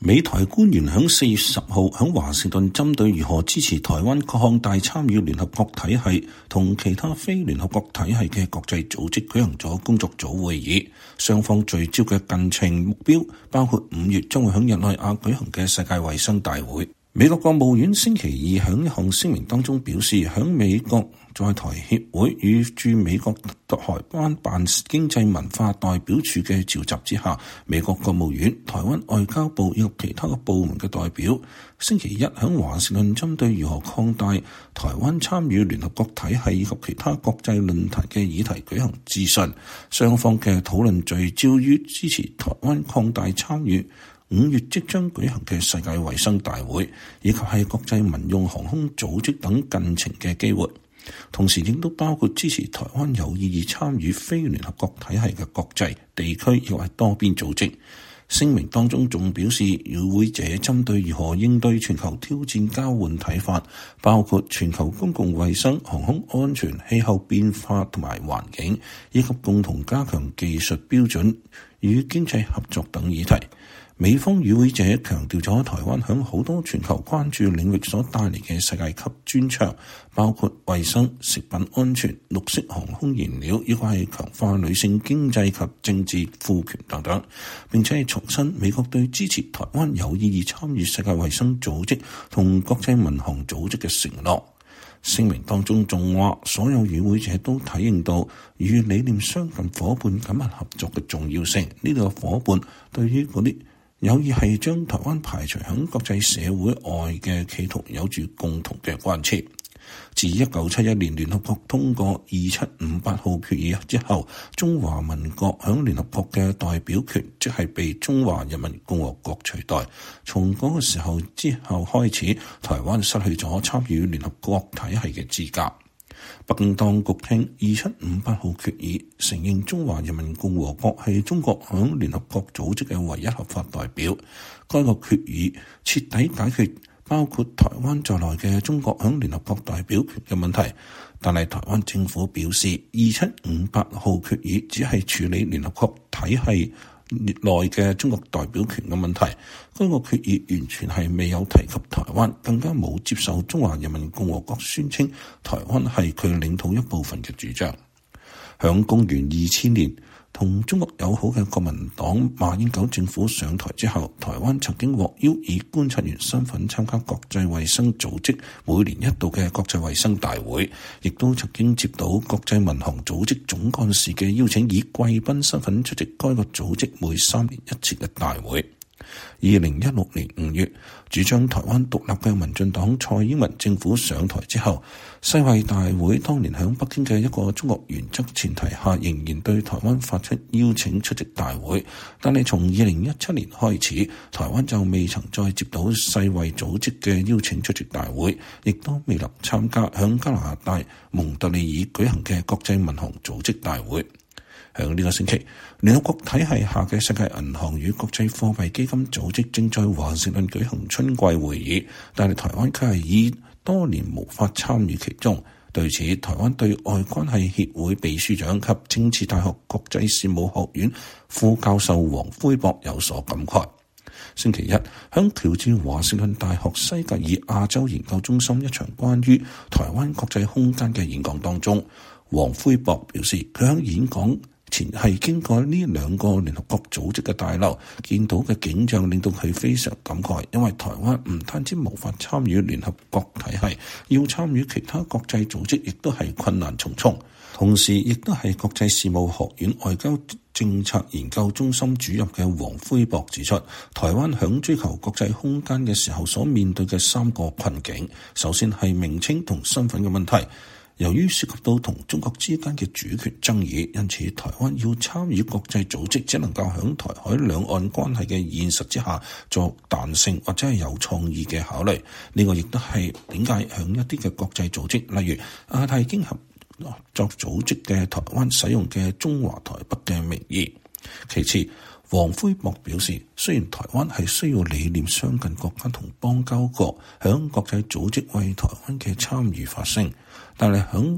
美台官員喺4月10號喺華盛頓針對如何支持台灣擴大參與聯合國體系同其他非聯合國體系嘅國際組織舉行咗工作組會議，雙方聚焦嘅近程目標包括5月將會喺日內瓦舉行嘅世界衛生大會。美國國務院星期二喺一項聲明當中表示，喺美國在台協會與駐美國台灣辦經濟文化代表處嘅召集之下，美國國務院、台灣外交部以及其他嘅部門嘅代表星期一喺華盛頓針對如何擴大台灣參與聯合國體系以及其他國際論壇嘅議題舉行諮詢，雙方嘅討論聚焦於支持台灣擴大參與5月即將舉行嘅世界衛生大會，以及係國際民用航空組織等近程嘅機會，同時亦都包括支持台灣有意義參與非聯合國體系嘅國際、地區亦或係多邊組織。聲明當中仲表示，與會者針對如何應對全球挑戰交換睇法，包括全球公共衛生、航空安全、氣候變化同埋環境，以及共同加強技術標準與經濟合作等議題。美方與會者強調咗台灣響好多全球關注領域所帶嚟嘅世界級專長，包括衛生、食品安全、綠色航空燃料，亦或係強化女性經濟及政治賦權等等。並且係重申美國對支持台灣有意義參與世界衛生組織同國際民航組織嘅承諾。聲明當中仲話，所有與會者都體認到與理念相近夥伴緊密合作嘅重要性。呢個夥伴對於嗰啲有意係將台灣排除喺國際社會外嘅企圖有住共同嘅關切。自1971年聯合國通過2758號決議之後，中華民國喺聯合國嘅代表權即係被中華人民共和國取代。從嗰個時候之後開始，台灣失去咗參與聯合國體系嘅資格。北京當局稱2758號決議承認中華人民共和國係中國響聯合國組織嘅唯一合法代表。該個決議徹底解決包括台灣在內嘅中國響聯合國代表權嘅問題，但係台灣政府表示2758號決議只係處理聯合國體系內嘅中國代表權嘅問題。該個決議完全係未有提及台灣，更加冇接受中華人民共和國宣稱台灣係佢領土一部分嘅主張。響公元2000年，同中國友好嘅國民黨馬英九政府上台之後，台灣曾經獲邀以觀察員身份參加國際衛生組織每年一度嘅國際衛生大會，亦都曾經接到國際民航組織總幹事嘅邀請，以貴賓身份出席該個組織每3年一次嘅大會。2016年5月，主張台灣獨立嘅民進黨蔡英文政府上台之後，世衛大會當年喺北京嘅一個中國原則前提下，仍然對台灣發出邀請出席大會。但係從2017年開始，台灣就未曾再接到世衛組織嘅邀請出席大會，亦都未能參加響加拿大蒙特利爾舉行嘅國際民航組織大會。喺呢個星期，聯合國體系下嘅世界銀行與國際貨幣基金組織正在華盛頓舉行春季會議，但係台灣卻係以多年無法參與其中。對此，台灣對外關係協會秘書長及政治大學國際事務學院副教授黃輝博有所感慨。星期一，響喬治華盛頓大學西格爾亞洲研究中心一場關於台灣國際空間嘅演講當中，黃輝博表示，佢響演講前係經過呢2個聯合國組織嘅大樓，見到嘅景象令到佢非常感慨，因為台灣唔單止無法參與聯合國體系，要參與其他國際組織亦都係困難重重。同時亦都係國際事務學院外交政策研究中心主任嘅黃輝博指出，台灣響追求國際空間嘅時候所面對嘅3個困境，首先係名稱同身份嘅問題。由於涉及到同中國之間嘅主權爭議，因此台灣要參與國際組織，只能夠響台海兩岸關係嘅現實之下作彈性或者係有創意嘅考慮。呢個亦都係點解響一啲嘅國際組織，例如亞太經合作組織嘅台灣使用嘅中華台北嘅名義。其次，黃輝博表示，雖然台灣係需要理念相近國家同邦交國響國際組織為台灣嘅參與發聲，但係響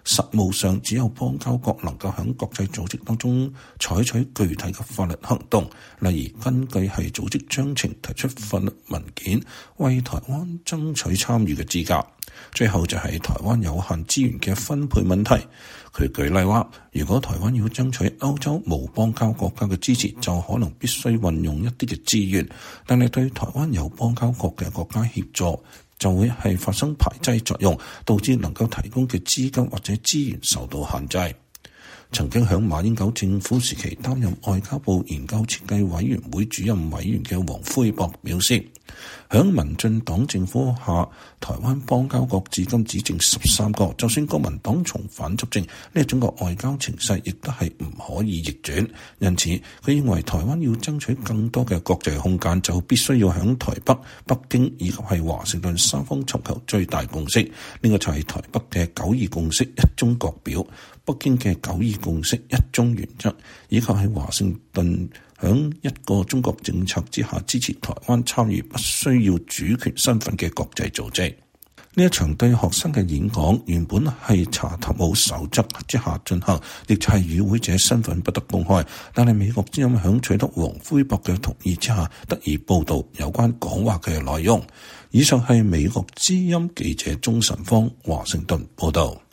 實務上只有邦交國能夠喺國際組織當中採取具體嘅法律行動，例如根據係組織章程提出法律文件，為台灣爭取參與嘅資格。最後就係台灣有限資源嘅分配問題。佢舉例話，如果台灣要爭取歐洲無邦交國家嘅支持，就可能必須運用一啲嘅資源，但係對台灣有邦交國嘅國家協助，就會係發生排擠作用，導致能夠提供嘅資金或者資源受到限制。曾經響馬英九政府時期擔任外交部研究設計委員會主任委員嘅黃輝博表示，響民進黨政府下，台灣邦交國至今只剩13個，就算國民黨重返執政，呢一種個外交情勢亦都係唔可以逆轉。因此，佢認為台灣要爭取更多嘅國際空間，就必須要響台北、北京以及係華盛頓三方尋求最大共識。呢個就係台北嘅9·2共識一中各表，北京嘅9·2共識一中原則，以及喺華盛頓響一個中國政策之下支持台灣參與不需要主權身份嘅國際組織。呢一場對學生嘅演講原本係查塔姆守則之下進行，亦就係與會者身份不得公開，但係美國之音響取得黃輝博嘅同意之下，得以報導有關講話嘅內容。以上係美國之音記者鍾晨芳華盛頓報導。